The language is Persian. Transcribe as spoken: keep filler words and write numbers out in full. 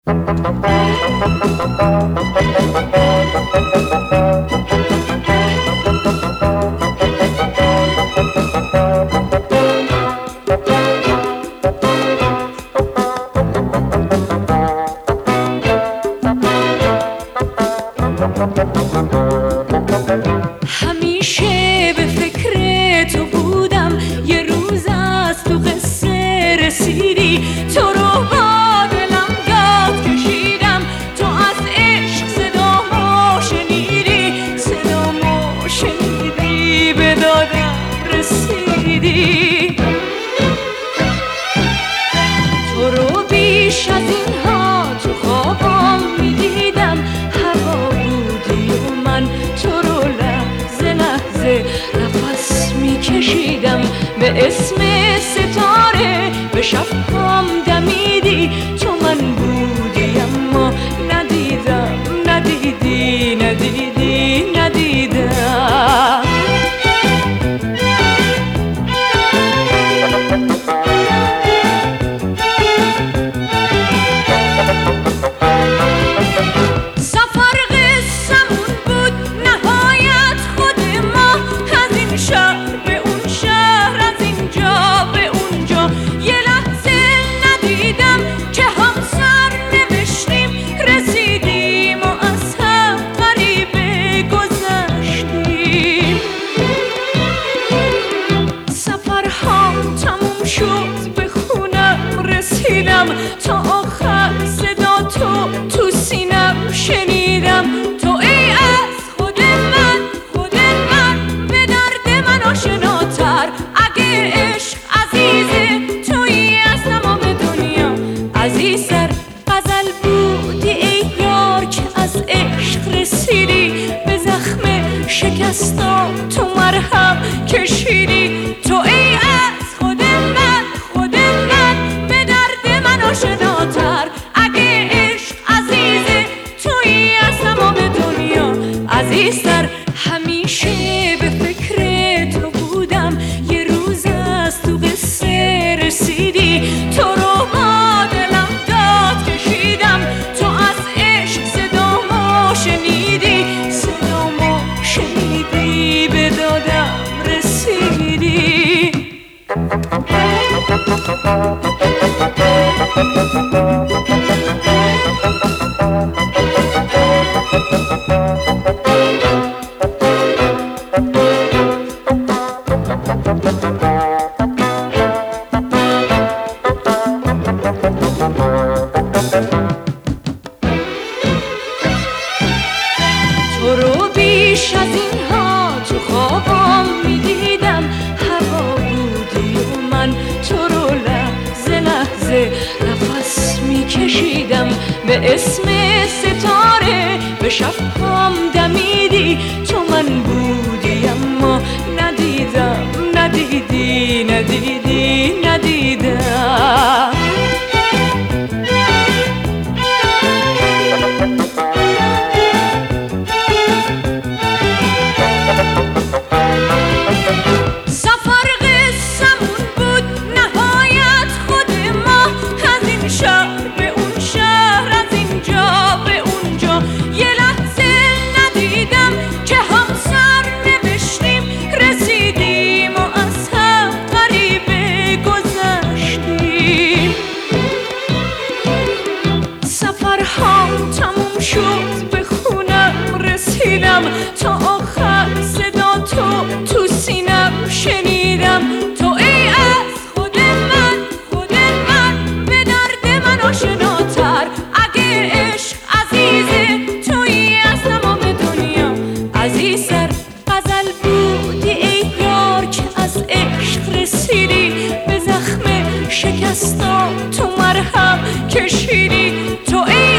همیشه به فکر تو بودم، یه روز از تو قصه رسیدی، تو رو با دلم داد کشیدم، تو از عشق صدامو شنیدی، صدامو شنیدی، به دادم رسیدی. تو رو بیش از اینها تو خوابم میدیدم، هوا بودی و من تو رو لحظه لحظه نفس میکشیدم، به اسم ستاره به شبم دمیدی، تو من بودی اما ندیدم، ندیدی، ندیدی، ندیدم. سفر قصمون بود نهایت خود ما، از این شهر به اون شهر، از اینجا به اونجا، یه لحظه ندیدم که همسر نوشتیم، رسیدیم و از هم غریبه گذشتیم. سفرهام تموم شد، به خونم رسیدم، تا آخر صدا تو تو سینم شنیدم، تو ای از خود من، خود من، به درد من آشناتر، اگه عشق عزیزه تویی از تمام دنیا عزیزتر. غزل بودی ای یار که از عشق رسیدی، به زخم شکستم تو مرهم کشیدی، تو ای از خود من، خود من، به درد من آشناتر، اگه عشق عزیزه تویی از تمام دنیا عزیزتر. همیشه به فکر تو بودم، یه روز از تو قصه رسیدی، تو رو با دلم داد کشیدم، تو از عشق صدامو شنیدی، صدامو شنیدی، به دادم رسیدی. تو رو بیش از اینها تو خوابم میدیدم، هوا بودی و من تو رو لحظه لحظه نفس میکشیدم، به اسم ستاره به شبم دمیدی، تو من بودی اما ندیدم، ندیدی، ندیدی، ندیدم. سفر قصمون بود نهایت خود ما، از این شهر به اون شهر، از اینجا به اونجا، یه لحظه ندیدم که همسر نوشتیم، رسیدیم و از هم غریبه گذشتیم. سفرهام تموم شد، به خونم رسیدم، تا آخر صدا تو تو سینم شنیدم، تو ای از خود من، خود من، به درد من آشناتر، اگه عشق عزیزه تویی از تمام دنیا عزیزتر. غزل بودی ای یار که از عشق رسیدی، به زخم شکستم تو مرهم کشیدی، تو ای